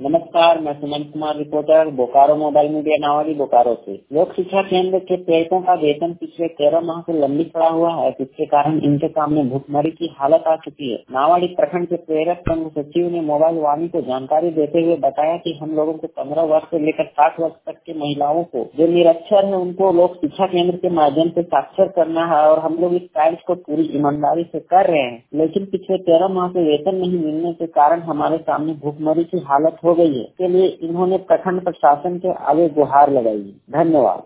नमस्कार, मैं Suman Kumar, reporter Bokaro mobile media Nawadi Bokaro से। लोक शिक्षा केंद्र के प्रेरकों का वेतन पिछले 13 माह से लंबित पड़ा हुआ है, जिसके कारण इनके सामने भूखमरी की हालत आ चुकी है। नावाडी प्रखंड के प्रेरक संघ सचिव ने मोबाइल वाणी को जानकारी देते हुए बताया कि हम लोगों को 15 वर्ष से लेकर 60 वर्ष तक की महिलाओं को जो निरक्षर है उनको लोक शिक्षा केंद्र के माध्यम से साक्षर करना है और हम लोग इस कार्य को पूरी ईमानदारी से कर रहे हैं। लेकिन पिछले 13 माह से वेतन नहीं मिलने के कारण हमारे सामने भूखमरी की हालत हो गई है। इसके लिए इन्होंने प्रखंड प्रशासन के आगे गुहार लगाई। धन्यवाद।